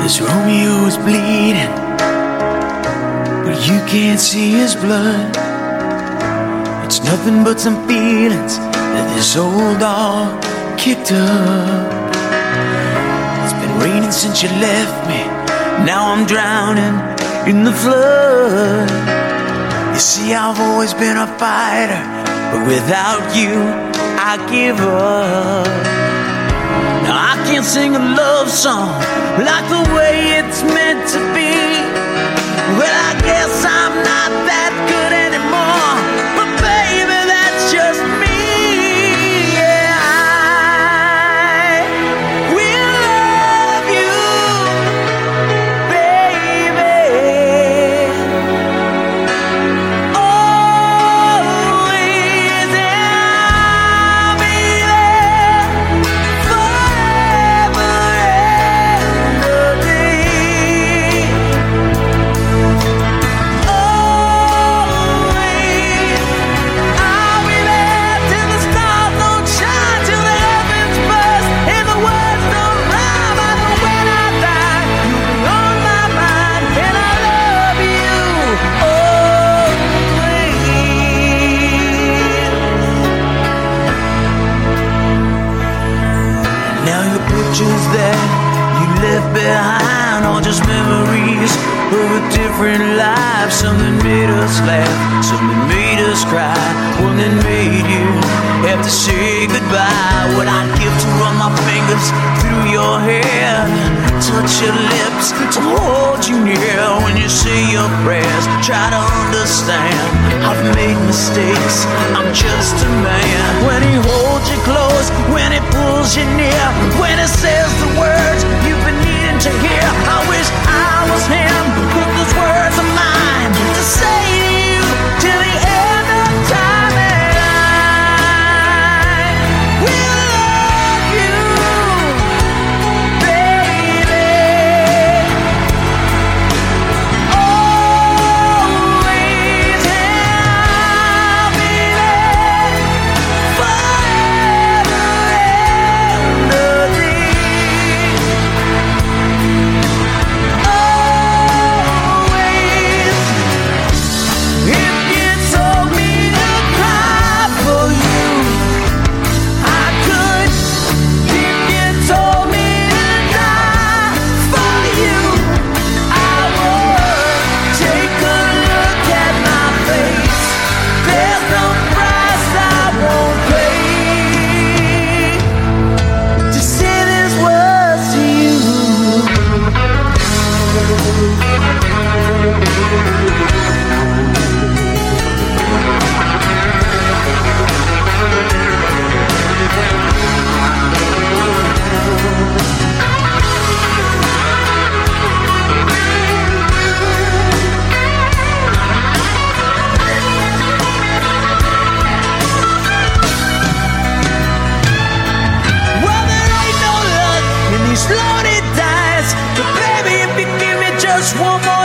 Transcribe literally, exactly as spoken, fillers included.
'Cause Romeo is bleeding, but you can't see his blood. It's nothing but some feelings that this old dog kicked up. It's been raining since you left me, now I'm drowning in the flood. You see, I've always been a fighter, but without you, I give up. Now I can't sing a love song like the way it's meant to be. Well, I guess I'm not that good anymore, but baby, that's just me. Yeah, I will love you, baby, always, and I'll be there forever and a day. Always, I'll be there till the stars don't shine, till the heavens burst and the words don't rhyme. I know when I die, you'll be on my mind, and I love you always. Now your pictures that you left behind are just memories of a different life. Something made us laugh, something made us cry, one that made you have to say goodbye. What I'd give to run my fingers through your hair, touch your lips, to hold you near when you say your prayers. Try to understand, I've made mistakes, I'm just a man. When he holds you close, when he pulls you near, when he says the words you've been needing to hear. I wish I was him, but those words are mine to say to you till the end of time. And I will love you, baby, always, and I'll be there forever and a day. Always, if you told me to cry for you, I could. If you told me to die for you, I would. Take a look at my face, there's no price I won't pay to say these words to you. Well, there ain't no luck in these loaded dice, but baby, if you give me just one more